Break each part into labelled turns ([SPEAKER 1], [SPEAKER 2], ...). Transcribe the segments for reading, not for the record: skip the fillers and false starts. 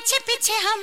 [SPEAKER 1] पीछे पीछे हम,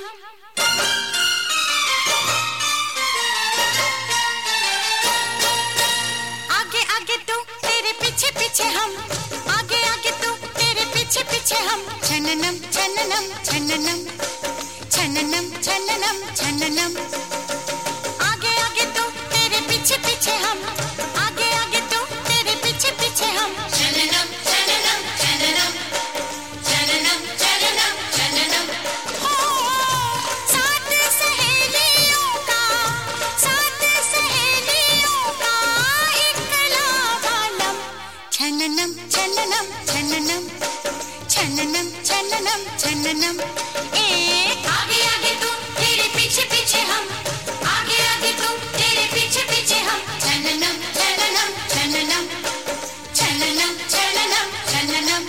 [SPEAKER 1] आगे आगे तू तेरे पीछे पीछे हम, आगे आगे तू तेरे पीछे पीछे हम। छननम छननम छननम छननम छननम छननम, आगे आगे तू तेरे पीछे पीछे हम, आगे आगे तू तेरे पीछे पीछे हम। छननम छननम छननम छननम छननम छननम। हो साथ सहेलियों का, साथ सहेलियों का इकला बालम। छननम छननम छननम छननम छननम छननम। आगे आगे तू तेरे पीछे पीछे हम, आगे आगे तू तेरे पीछे पीछे हम। छननम छननम छननम छननम छननम छननम।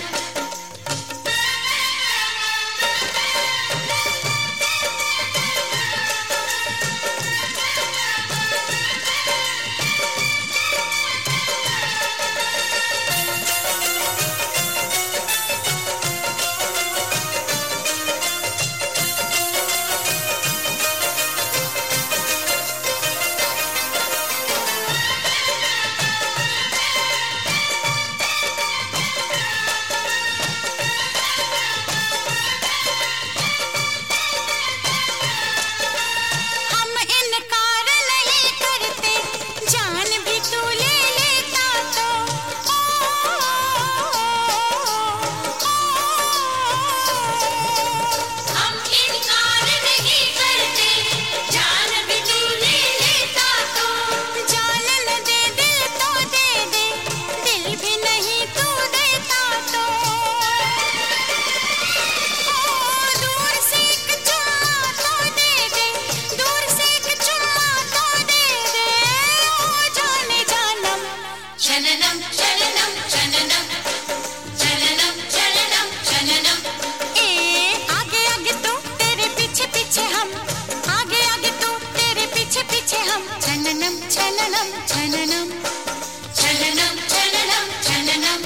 [SPEAKER 1] छननम छननम छननम छननम छननम छननम। आगे आगे तू तेरे पीछे पीछे हम, आगे आगे तू तेरे पीछे पीछे हम। छननम छननम छननम छननम छननम छननम।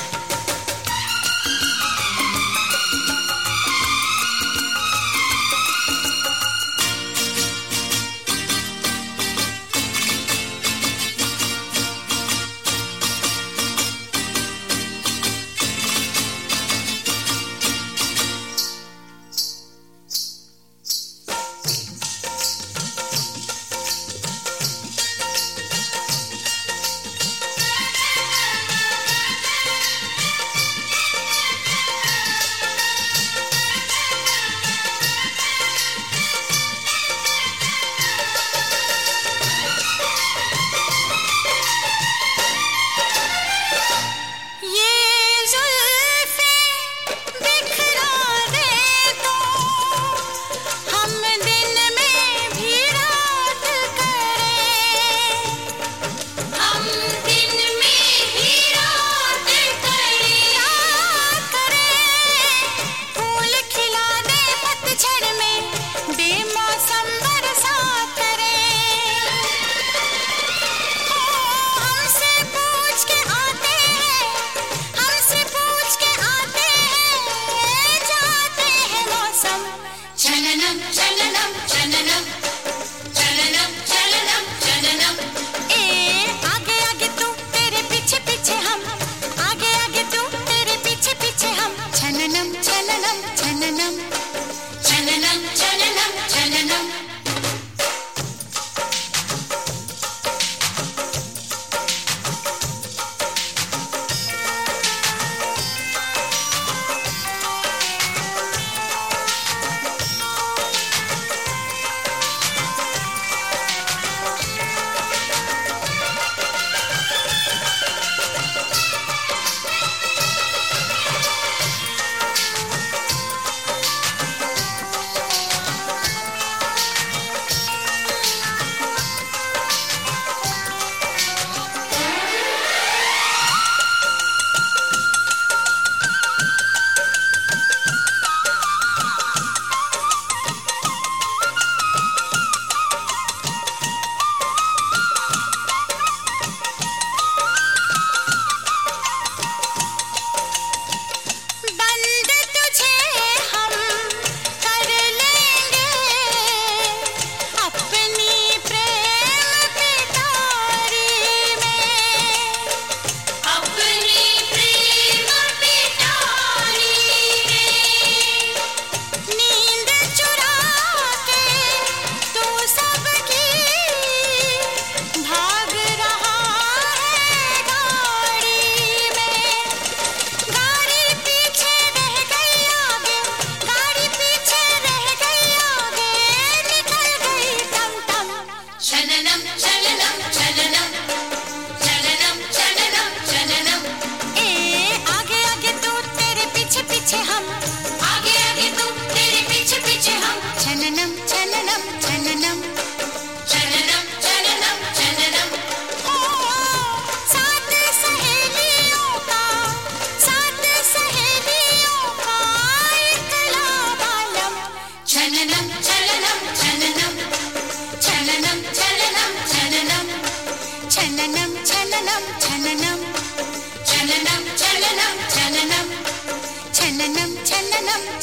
[SPEAKER 1] छननम छननम छननम छननम छननम छननम। आगे आगे तू तेरे पीछे पीछे हम, आगे आगे तू तेरे पीछे पीछे हम। छननम छननम छननम छननम छननम छननम। छननम